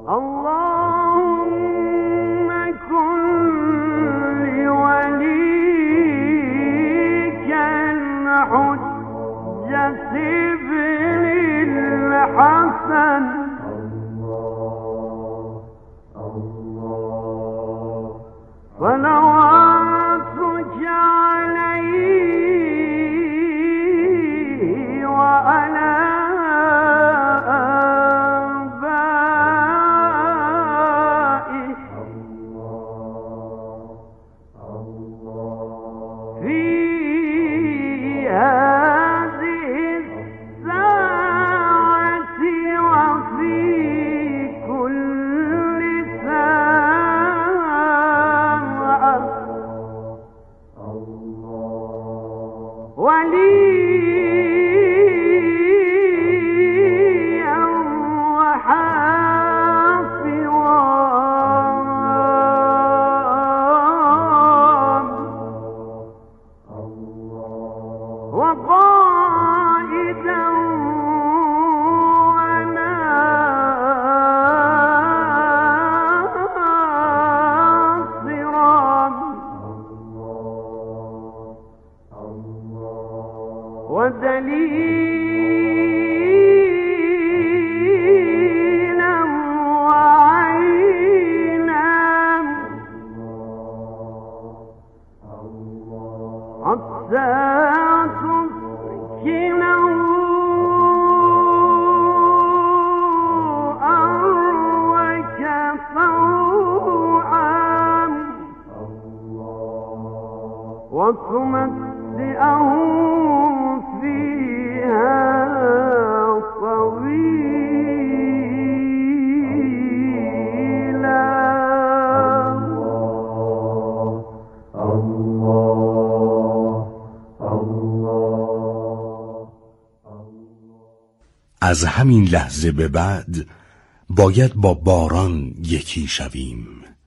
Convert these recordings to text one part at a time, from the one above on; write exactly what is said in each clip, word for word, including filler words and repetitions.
از همین لحظه به بعد باید با باران یکی شویم.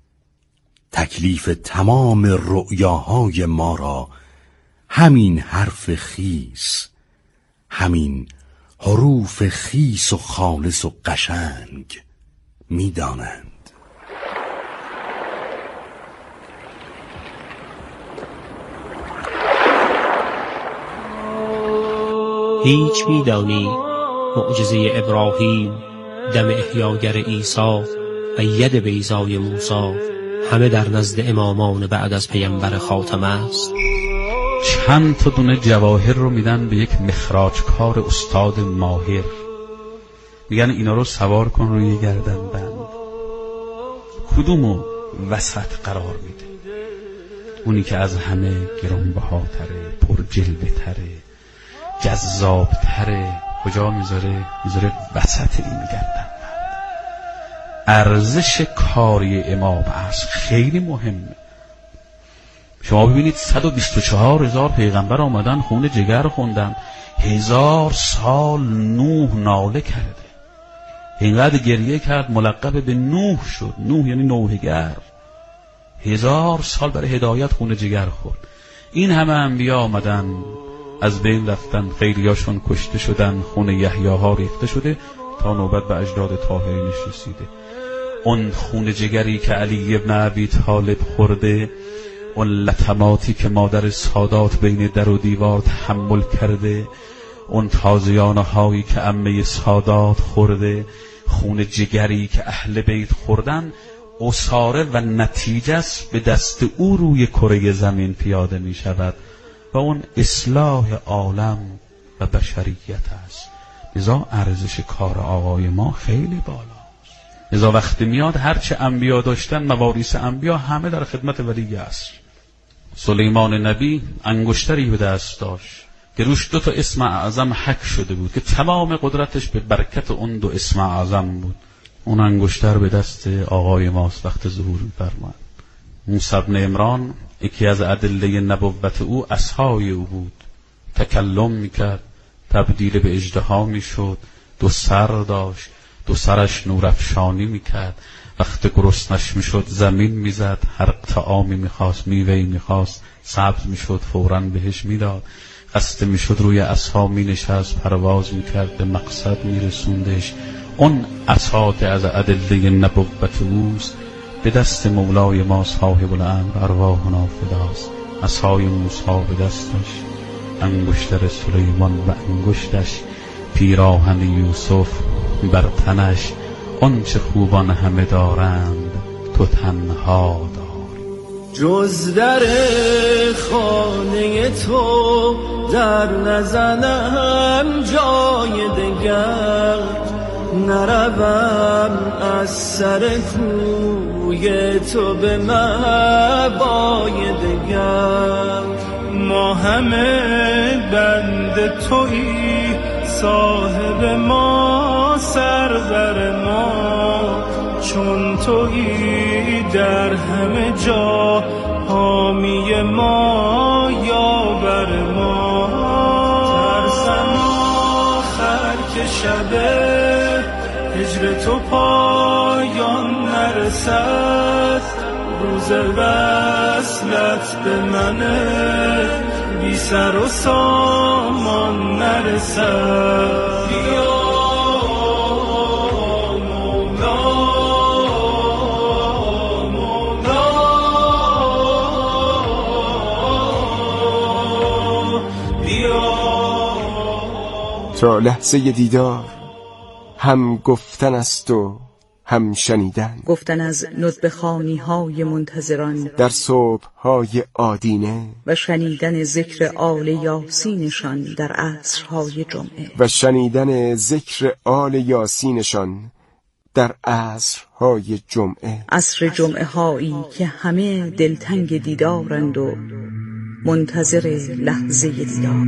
تکلیف تمام رؤیاهای ما را همین حرف خیس، همین حروف خیس و خالص و قشنگ می‌دانند. هیچ می‌دانی معجزه ابراهیم، دم احیاگر عیسی و ید بیضای موسی همه در نزد امامان بعد از پیامبر خاتم است. چند تا دونه جواهر رو میدن به یک مخراجکار استاد ماهر، میگن اینا رو سوار کن روی گردن بند. کدومو وسط قرار میده؟ اونی که از همه گرانبهاتره، پر جلوه تره، جذاب تره، کجا میذاره؟ میذاره وسط این گردن بند. ارزش کاری امام است خیلی مهمه. شما ببینید صد و بیست و چهار هزار پیغمبر آمدن خون جگر خوندن، هزار سال نوح ناله کرده، اینقدر گریه کرد ملقب به نوح شد. نوح یعنی نوحگر. هزار سال برای هدایت خون جگر خورد. این همه انبیا آمدن از بین رفتن، خیلیاشون کشته شدن، خون یحیاها ریخته شده تا نوبت به اجداد طاهرینش رسیده. اون خون جگری که علی ابن ابی طالب خورده، اون لطماتی که مادر سادات بین در و دیوار تحمل کرده، اون تازیانه هایی که عمه سادات خورده، خون جگری که اهل بیت خوردن، اصاره و نتیجه است به دست او روی کره زمین پیاده می شود و اون اصلاح عالم و بشریت است. لذا ارزش کار آقای ما خیلی بالاست. لذا وقتی میاد هرچه انبیا داشتن، مواریث انبیا همه در خدمت ولی است. سلیمان نبی انگشتری به دست داشت که روش دو تا اسم اعظم حک شده بود که تمام قدرتش به برکت اون دو اسم اعظم بود. اون انگشتر به دست آقای ماست وقت ظهور فرمان. موسی بن عمران یکی از ادله نبوت او عصای او بود، تکلم میکرد، تبدیل به اژدها میشد، دو سر داشت، دو سرش نورافشانی میکرد، وقت گرسنش میشد زمین میزد، هر طعامی میخواست، میوهی میخواست، سبز میشد فوراً بهش میداد، خسته میشد روی عصا مینشست، پرواز میکرد، به مقصد میرسوندش. اون اسات از ادله نبوت اوست، به دست مولای ما صاحب الامر ارواحنا فداست. عصای موسی به دستش، انگشتر سلیمان و انگشتش، پیراهن یوسف بر تنش. آنچه خوبان همه دارند تو تنها داری. جز در خانه تو در نزنم جای دگر، نروم از سر کوی تو به مبای دگر. ما همه بند تویی، صاحب ما سرور ما، چون تویی در همه جا حامی ما یاور ما. ترسم آخر که شبه هجر تو پایان نرسد، روز وصلت به منه بی سر و سامان نرسد. بیا تا لحظه دیدار هم گفتن است و هم شنیدن، گفتن از ندب خوانی های منتظران در صبح های آدینه، و شنیدن ذکر آل یاسینشان در عصرهای جمعه، و شنیدن ذکر آل یاسینشان در عصرهای جمعه. عصر جمعه هایی که همه دلتنگ دیدارند و منتظر لحظه دیدار.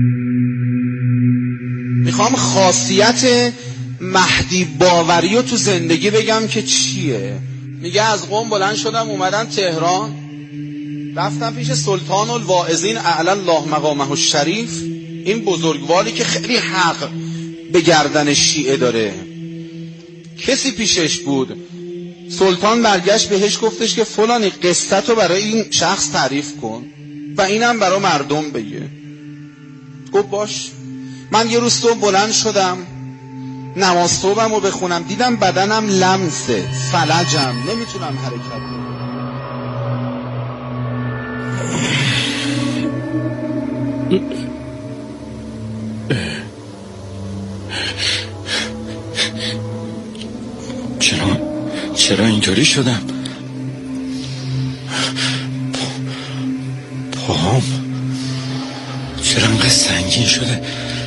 میخوام خاصیت مهدی باوری رو تو زندگی بگم که چیه. میگه از قم بلند شدم اومدم تهران، رفتم پیش سلطان الواعظین اعلی الله مقامه الشریف، این بزرگواری که خیلی حق به گردن شیعه داره. کسی پیشش بود، سلطان برگشت بهش گفتش که فلانی قصت رو برای این شخص تعریف کن و اینم برای مردم بگه. گفت باش. من یه روز صبح بلند شدم نماز صبحم رو بخونم، دیدم بدنم لمسه، فلجم، نمیتونم حرکت کنم. چرا چرا اینطوری شدم؟ پاهم چرا انقدر سنگین شده؟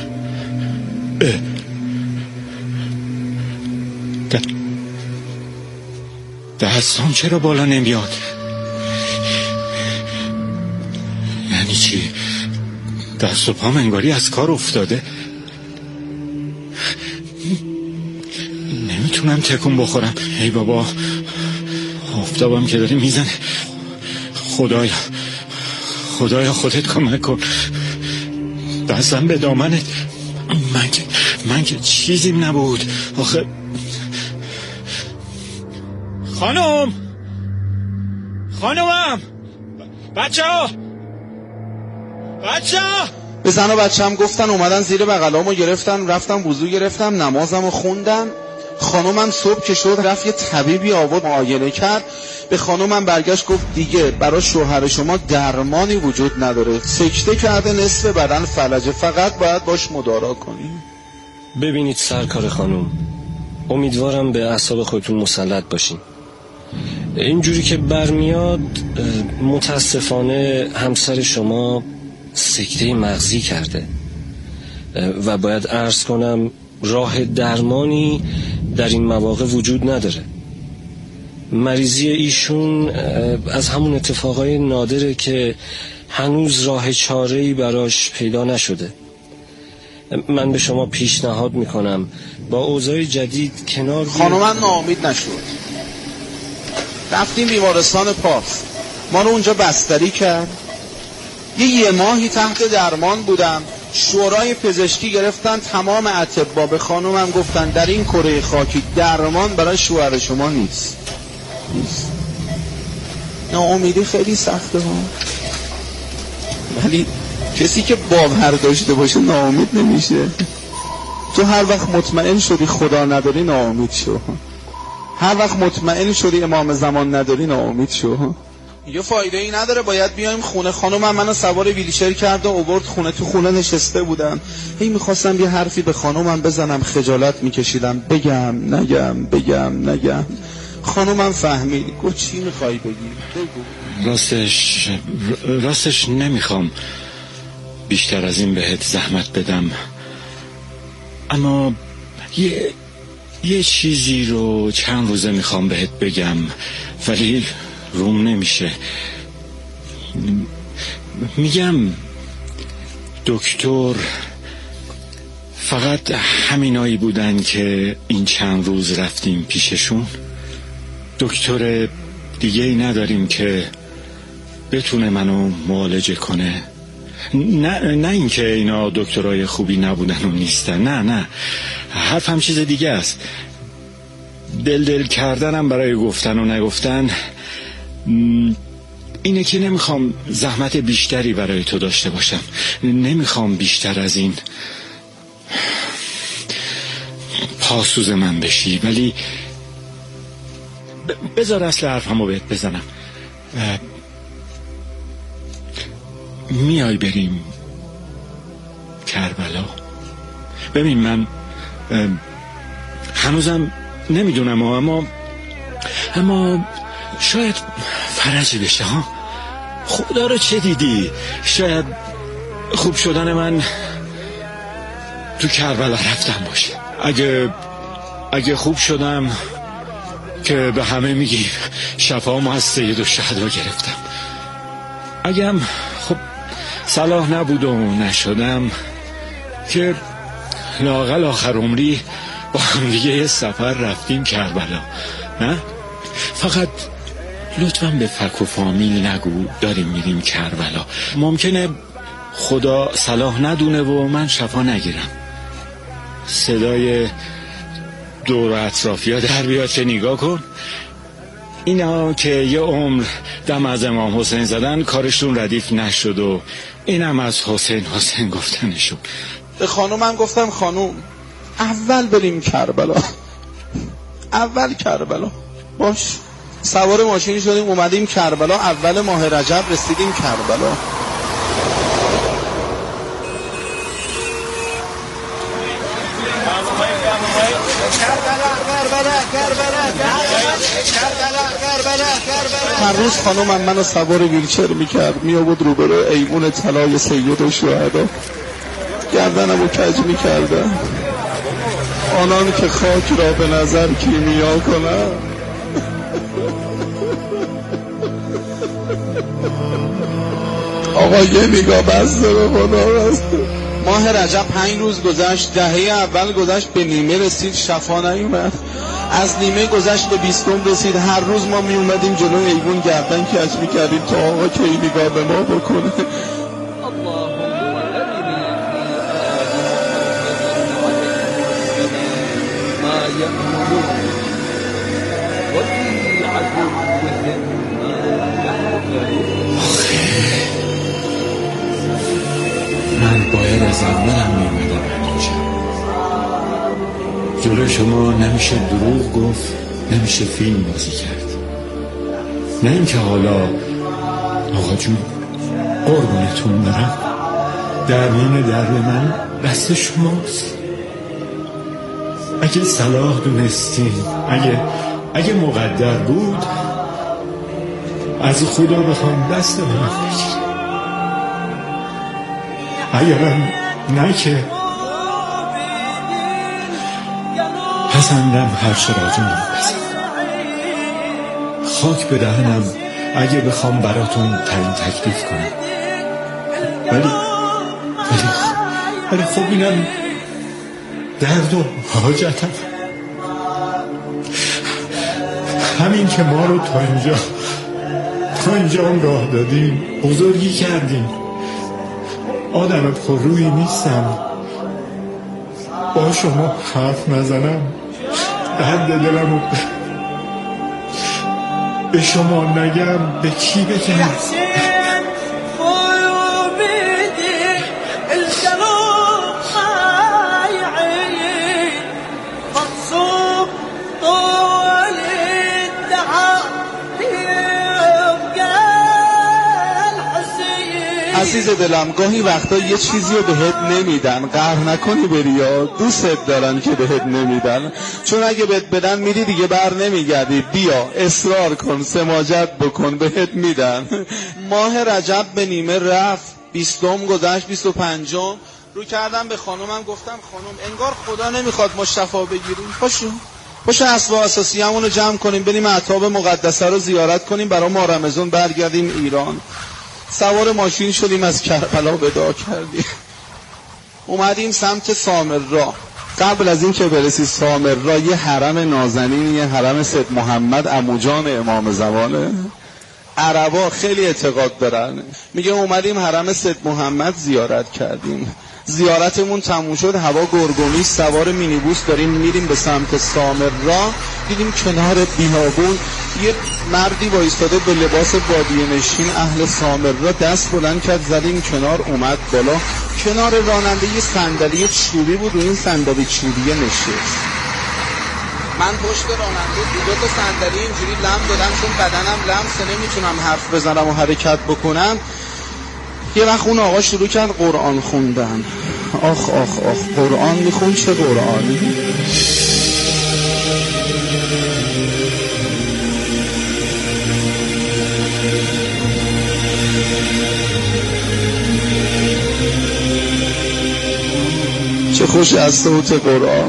دستام چرا بالا نمیاد؟ یعنی چی؟ دست و پام انگاری از کار افتاده. نمیتونم تکون بخورم. ای بابا، آفتابم که داره میزنه. خدایا خدایا خودت کمک کن. دستم به دامنت. من که من که چیزیم نبود آخه. خانم خانمم بچه ها بچه ها به زن و بچه هم گفتن، اومدن زیر بغلامو گرفتن، رفتم وضو گرفتم، نمازمو خوندم. خانومم صبح که شد رفت یه طبیبی آورد معاینه کرد. به خانومم برگشت گفت دیگه برای شوهر شما درمانی وجود نداره، سکته کرده، نصف بدن فلجه، فقط باید باش مدارا کنیم. ببینید سرکار خانم، امیدوارم به اعصاب خودتون مسلط باشین. اینجوری که برمیاد متاسفانه همسر شما سکته مغزی کرده و باید عرض کنم راه درمانی در این مواقع وجود نداره. مریضی ایشون از همون اتفاقای نادره که هنوز راه چاره‌ای براش پیدا نشده. من به شما پیشنهاد میکنم با اوضاع جدید کنار بیارید. خانومم ناامید نشد، رفتیم بیمارستان پارس، ما رو اونجا بستری کرد. یه یه ماهی تحت درمان بودم. شورای پزشکی گرفتن تمام اطباء، به خانومم گفتن در این کره خاکی درمان برای شوهر شما نیست. نیست. ناامیدی خیلی سخته ها، ولی کسی که باور داشته باشه ناامید نمیشه. تو هر وقت مطمئن شدی خدا نداری ناامید شو. هر وقت مطمئن شدی امام زمان نداری ناامید شو. یه فایده ای نداره، باید بیایم خونه. خانم منو سوار ویلچر کرد و آورد خونه. تو خونه نشسته بودم، هی میخواستم یه حرفی به خانومم بزنم، خجالت میکشیدم بگم نگم بگم نگم. خانومم فهمید، گفت چی میخوای بگی؟ بگو. راستش راستش نمیخوام بیشتر از این بهت زحمت بدم، اما یه یه چیزی رو چند روزه میخوام بهت بگم ولی روم نمیشه. میگم دکتر فقط همینایی بودن که این چند روز رفتیم پیششون. دکتر دیگه ای نداریم که بتونه منو معالجه کنه. نه نه اینکه اینا دکترای خوبی نبودن و نیستن، نه نه، حرفم چیز دیگه است. دل دل کردنم برای گفتن و نگفتن اینه که نمیخوام زحمت بیشتری برای تو داشته باشم، نمیخوام بیشتر از این پاسوز من بشی، ولی بذار اصل حرفمو بهت بزنم. میای بریم کربلا؟ ببین من هنوزم نمیدونم اما اما شاید فرجی بشه ها. خدا رو چه دیدی؟ شاید خوب شدن من تو کربلا رفتم باشه. اگه اگه خوب شدم که به همه میگی شفامو از سید الشهدا گرفتم. اگه هم خب صلاح نبود و نشدم که لااقل آخر عمری با هم دیگه یه سفر رفتیم کربلا. نه فقط لطفاً به فک و فامیل نگو داریم میریم کربلا. ممکنه خدا صلاح ندونه و من شفا نگیرم. صدای دور و اطرافیا در بیاد که نگاه کن، اینا که یه عمر دم از امام حسین زدن کارشون ردیف نشد و اینم از حسین حسین گفتنشون. به خانومم گفتم خانوم اول بریم کربلا، اول کربلا. باش سوار ماشین شدیم اومدیم کربلا. اول ماه رجب رسیدیم کربلا. هر روز خانومم منو سوار ویلچر میکرد، میابود روبرو ایوون طلای سید الشهدا، گردنمو کج میکردن. آنان که خاک را به نظر کیمیا کنن. آقا یه نگاه بسته به خدا بسته. ماه رجب پنج روز گذشت، دهه اول گذشت، به نیمه رسید شفا نیومد. از نیمه گذشت به بیستم رسید. هر روز ما می اومدیم جلو ایوون گردن کج میکردیم تا آقا که این نگاه به ما بکنه. من باید از اولم میمدم اینجا. جلو شما نمیشه دروغ گفت، نمیشه فیلم بازی کرد. نه اینکه حالا آقا جون قربونتون برم، درمان درد من دست شماست. اگه صلاح دونستین، اگه اگه مقدر بود، از خدا بخوام دست من بگیر. اگرم نه که پسندم هر شراجون بزن. خاک به دهنم اگه بخوام براتون تعیین تکلیف کنم. ولی ولی ولی خب اینم درد و حاجتم. همین که ما رو تا اینجا تا اینجا هم راه دادیم، بزرگی کردیم. آدم پررویی نیستم، با شما حرف نزنم درد دلمو به شما نگم به کی بگم؟ عزیز دلم گاهی وقتا یه چیزی رو بهت نمیدن، قهر نکنی بری، یا دوستت دارن که بهت نمیدن، چون اگه بهت بدن میری دیگه بر نمیگردی. بیا اصرار کن، سماجت بکن، بهت میدن. ماه رجب به نیمه رفت، بیستم گذشت، بیست و پنجم رو کردم به خانومم، گفتم خانوم انگار خدا نمیخواد ما شفا بگیریم، پاشو پاشو اسباب اساسی همون رو جمع کنیم بریم اعتاب مقدسه رو زیارت کنیم، برای ما رمضان برگردیم ایران. سوار ماشین شدیم، از کربلا وداع کردیم، اومدیم سمت سامرا. قبل از این که برسی سامرا یه حرم نازنین، یه حرم سید محمد عموجان امام زمانه. عربا خیلی اعتقاد دارن، میگه اومدیم حرم سید محمد زیارت کردیم، زیارتمون تموم شد، هوا گرگومی، سوار مینیبوس داریم میریم به سمت سامرا، دیدیم کنار بیابون یه مردی وایستاده به لباس بادیه نشین اهل سامرا، دست بلند کرد زدیم کنار، اومد بالا، کنار راننده یه صندلی چوبی بود، و این صندلی چوبی نشست. من پشت راننده دو تا صندلی اینجوری لم دادم، چون بدنم لمسه نمیتونم حرف بزنم و حرکت بکنم. یه وقت اون آقا شروع کرد قرآن خوندن. آخ آخ آخ قرآن میخون، چه قرآنی؟ چه خوش از صوت قرآن،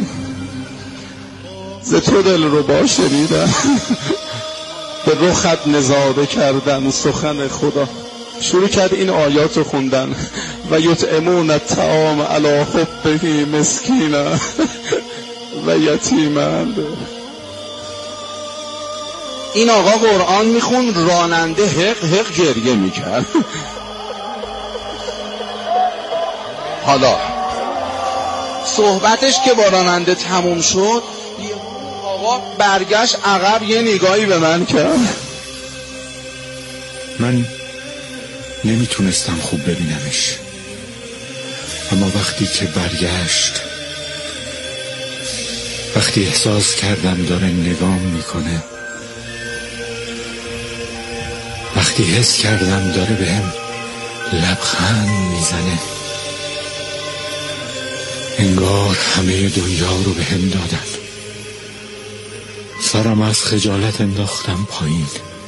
ز تو دل رو با شنیدن، به رخت نظاره کردن سخن خدا. شروع کرد این آیات رو خوندن، و یطعمون الطعام علی حبه مسکینا و یتیما. این آقا قرآن میخون، راننده حق حق گریه میکرد. حالا صحبتش که با راننده تموم شد، آقا برگشت عقب، یه نگاهی به من کرد. من نمیتونستم خوب ببینمش، اما وقتی که برگشت، وقتی احساس کردم داره نگام میکنه، وقتی حس کردم داره بهم لبخند میزنه، انگار همه دنیا رو بهم دادن. سرم از خجالت انداختم پایین،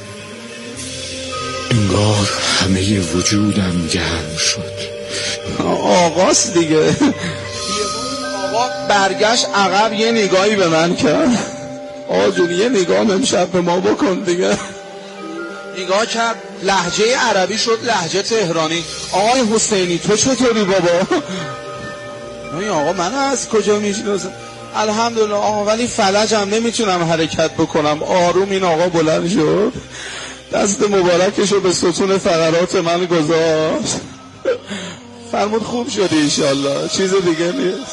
انگار همه وجودم گرم شد. آقاست دیگه. آقا برگشت عقب، یه نگاهی به من کرد. آقا جون یه نگاه امشب به ما بکن دیگه. نگاه کرد، لهجه عربی شد لهجه تهرانی. آقای حسینی تو چطوری بابا؟ این آقا من از کجا میشناسم؟ الحمدلله آقا، ولی فلجم، نمیتونم حرکت بکنم. آروم این آقا بلند شد، دست مبارکشو به ستون فقرات من گذاشت، فرمود خوب شدی انشالله، چیز دیگه نیست.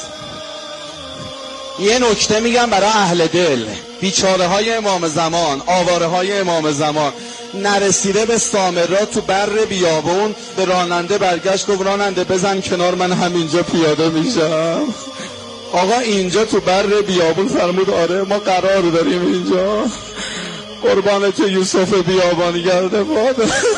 یه نکته میگم برای اهل دل، بیچاره های امام زمان، آواره های امام زمان، نرسیده به سامرا تو بر بیابون، به راننده برگشت گفت راننده بزن کنار، من همینجا پیاده میشم. آقا اینجا تو بر بیابون، فرمود آره ما قرار داریم اینجا. قربانت یوسف بیابانی گرده باد.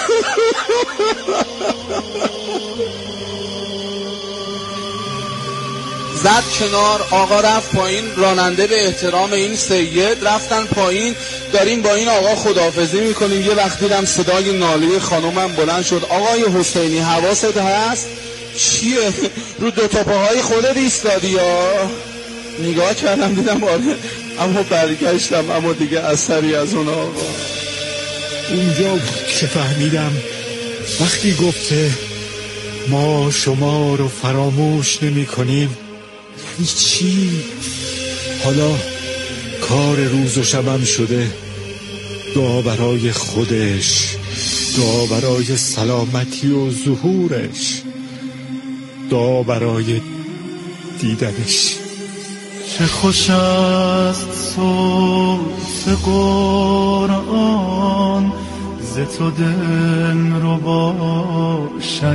زد کنار، آقا رفت پایین، راننده به احترام این سید رفتن پایین، داریم با این آقا خداحافظی میکنیم. یه وقتی دیدم صدای ناله خانومم بلند شد، آقای حسینی حواست هست؟ چیه؟ رو دو تا پاهای خودت ایستادی یا؟ نگاه کردم دیدم آره، اما برگشتم، اما دیگه اثری از اون آقا. اونجا بود که فهمیدم وقتی گفته ما شما رو فراموش نمی کنیم چی؟ حالا کار روز و شبم شده، دعا برای خودش، دعا برای سلامتی و ظهورش، دعا برای دیدنش. چه خوش است صوت قرآن، ز تو دل رو با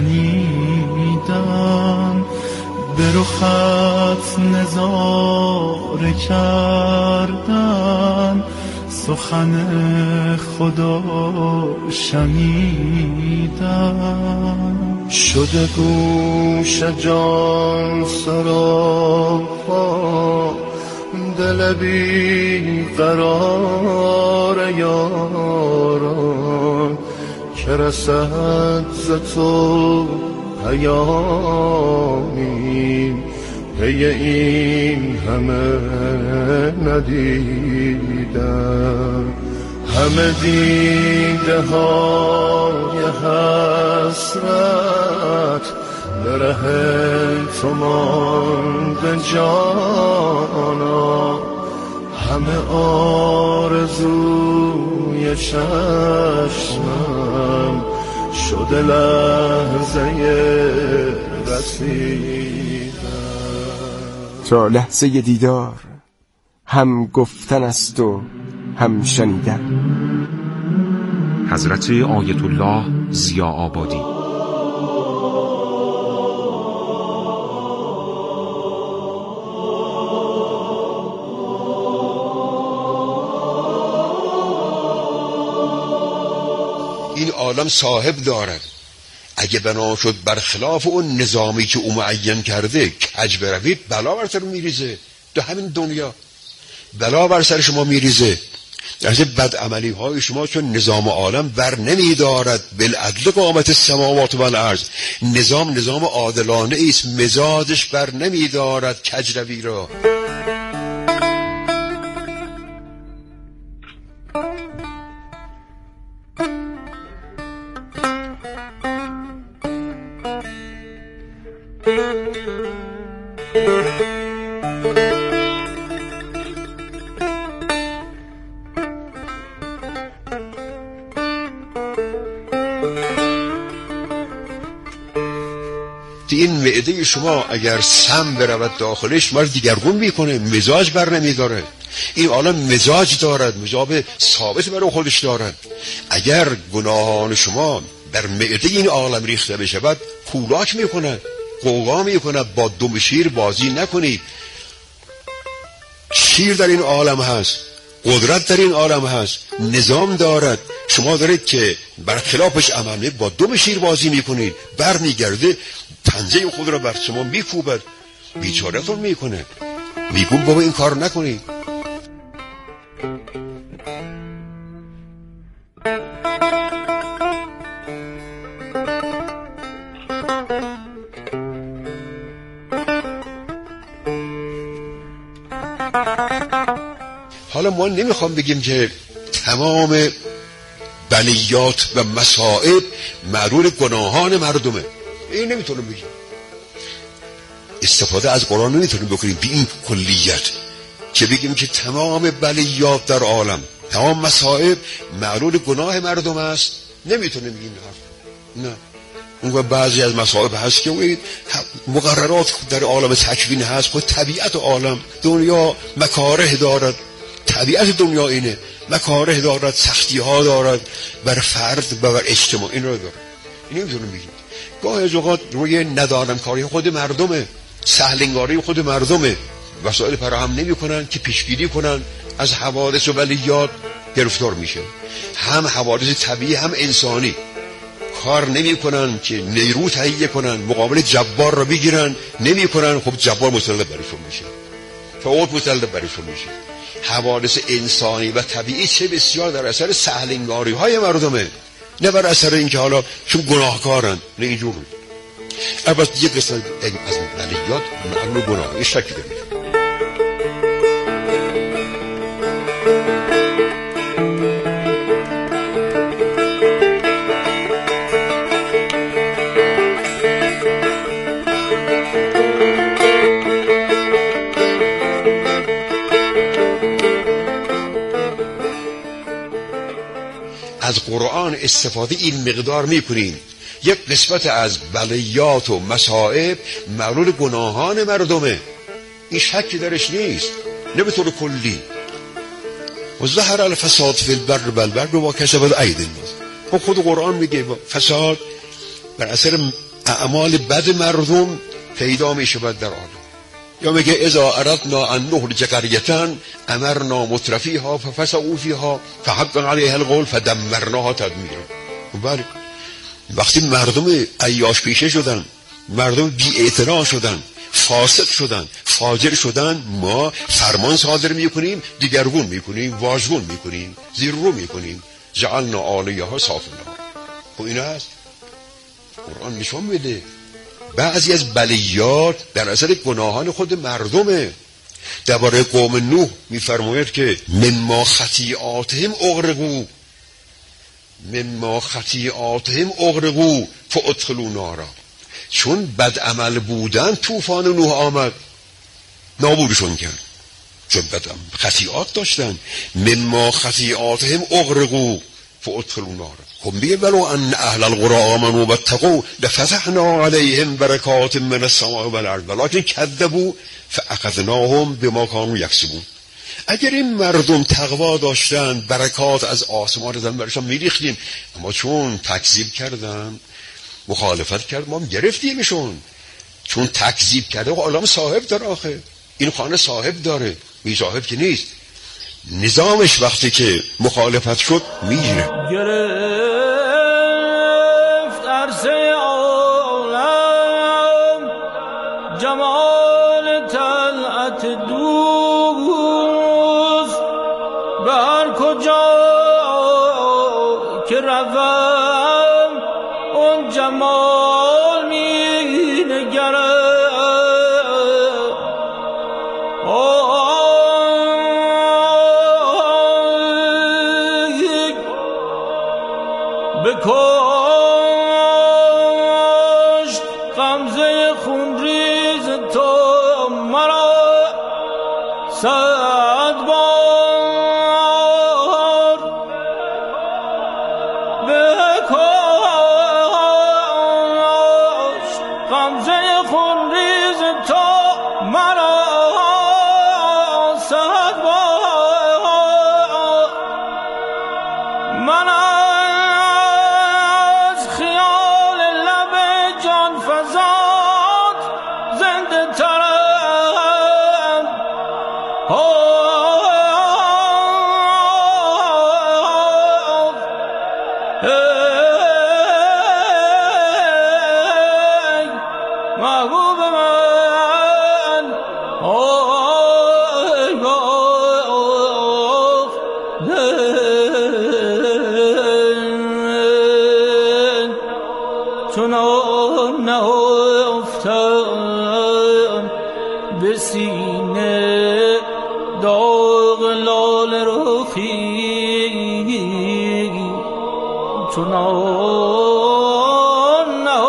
شنیدن، به رخت نظاره کردن، سخن خدا شنیدم، شده گوش جان سراپا، دل بی قرار یاران که رسد ز تو پیامی، پی این همه ندیدم. همه دیده های حسرت به ره تو مانده جانا، همه آرزوی چشمم شده لحظه رسیدن. تا لحظه دیدار هم گفتن است و هم شنیدن. حضرت آیت الله ضیا آبادی. این عالم صاحب دارد، اگه بنا شد برخلاف اون نظامی که او معین کرده کج بروید، بلا بر سر میریزه. تو همین دنیا بلا بر سر شما میریزه. در بدعملی های شما چون نظام عالم بر نمی دارد. بالعدل قامت السماوات و الارض، نظام نظام عادلانه است، مزاجش بر نمی دارد کج روی را. این معده شما اگر سم برود داخلش ما رو دیگرگون میکنه، مزاج بر نمیداره. این عالم مزاج دارد، مزاج ثابت برای خودش دارد. اگر گناهان شما بر معده این عالم ریخته بشود کولاک میکنه، قوقا میکنه. با دم شیر بازی نکنید. شیر در این عالم هست، قدرت در این عالم هست، نظام دارد. شما دارید که برخلافش عمل میکنید، با دم شیر بازی میکنید، بر میگرده پنجه خود را بر شما میکوبد، بیچارهتون میکنه. میگم بابا این کار نکنید. حالا ما نمیخوام بگیم که تمام بلیات و مصائب معلول گناهان مردمه، این نمیتونم بگیم. استفاده از قرآن نمیتونیم بکنیم به این کلیت که بگیم که تمام بلیات در عالم، تمام مصائب معلول گناه مردم است. نمیتونیم بگیم حرف. نه، اون بعضی از مصائب هست که مقررات در عالم تکوین هست. خود طبیعت عالم دنیا مکاره دارد، طبیعت دنیا اینه، مکاره دارد، سختی ها دارد بر فرد و بر اجتماع. این رو دارد. این نمیتونیم بگیم. گاه از اوقات روی ندارم کاری خود مردمه، سهلنگاری خود مردمه. وسایل فراهم نمی کنن که پیشگیری کنن از حوادث و بلیات گرفتار میشه. هم حوادث طبیعی هم انسانی. کار نمی کنن که نیرو تهیه کنن مقابل جبار رو بگیرن، نمی کنن. خب جبار مسلط برشون میشه، فوق مسلط برشون میشه. حوادث انسانی و طبیعی چه بسیار در اثر سهلنگاری های مردمه، نه بر اثر اینکه حالا چون گناهکارن. نه اینجور. البته یک قسمت از بلیات معلول گناه، این شکی داریم. از قرآن استفاده این مقدار میکنیم. یک قسمت از بلیات و مصائب معلول گناهان مردمه، این شکی درش نیست. نه به طور کلی. و ظهر الفساد فی البر والبحر و کسبت ایدی الناس. خب خود قرآن میگه فساد بر اثر اعمال بد مردم پیدا میشه در عالم. یا میگه اذا اردنا ان نهلك قرية امرنا مترفيها ففسقوا فيها فحق عليها القول فدمرناها تدميرا. بله، وقتی مردم عیاش پیشه شدن، مردم بی اعتنا شدن، فاسق شدن، فاجر شدن، ما فرمان صادر میکنیم، دیگرگون میکنیم، واژگون میکنیم، زیر رو میکنیم. جعلنا عالیها سافلها. خب این هست قرآن نشون میده بعضی از بلیات در اثر گناهان خود مردمه. درباره قوم نوح میفرماید که مما خطیئاتهم اغرقوا مما خطیئاتهم اغرقوا فادخلوا نارا. چون بد عمل بودن طوفان نوح آمد نابودشون کرد، چون بد خطیئات داشتن. مما خطیئاتهم اغرقوا فادخلوا نارا. هم بگه ولو ان اهل القرى آمنوا واتقوا لفتحنا عليهم برکات من السماء والارض ولكن كذبوا فاخذناهم بما كانوا يكسبون. اگر این مردم تقوا داشتن برکات از آسمان زمین برشان میریختیم، اما چون تکذیب کردن، مخالفت کرد، ما گرفتیمشون. چون تکذیب کرده و عالم صاحب داره، آخه این خانه صاحب داره، بی صاحب که نیست. نظامش وقتی که مخالفت شد میگیره. گرفت عرصه عالم جمال طلعت دوست، به هر کجا که روم اون جمال می نگرم. بکشت غمزه خونریز تو مرا صد بار. بکشت غمزه خونریز تو مرا صد بار. من چنان نهفتم به سینه داغ لال رخی، چنان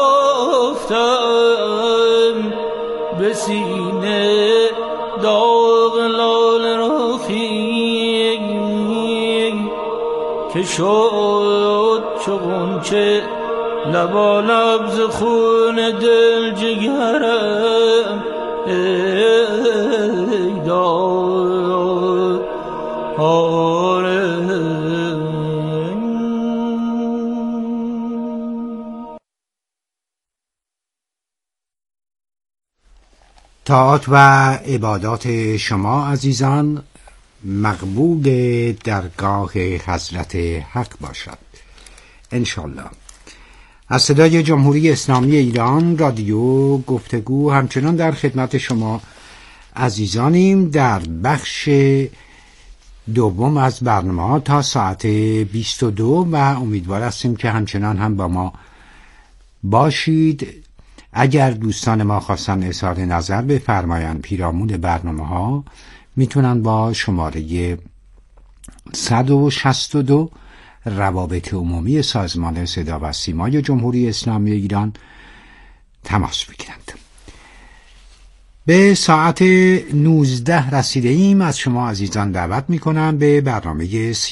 نهفتم به سینه داغ لال رخی، که شد چو غنچه لبالب ز خون دل جگرم. ای دار طاعات و عبادات شما عزیزان مقبول درگاه حضرت حق باشد انشالله. از صدای جمهوری اسلامی ایران رادیو گفتگو همچنان در خدمت شما عزیزانیم در بخش دوم از برنامه تا ساعت بیست و دو و امیدوار هستیم که همچنان هم با ما باشید. اگر دوستان ما خواستن اظهار نظر بفرمایند پیرامون برنامه ها میتونن با شماره صد و شصت و دو روابط عمومی سازمان صدا و سیمای جمهوری اسلامی ایران تماس بگیرند. به ساعت نوزده رسیده ایم. از شما عزیزان دعوت میکنم به برنامه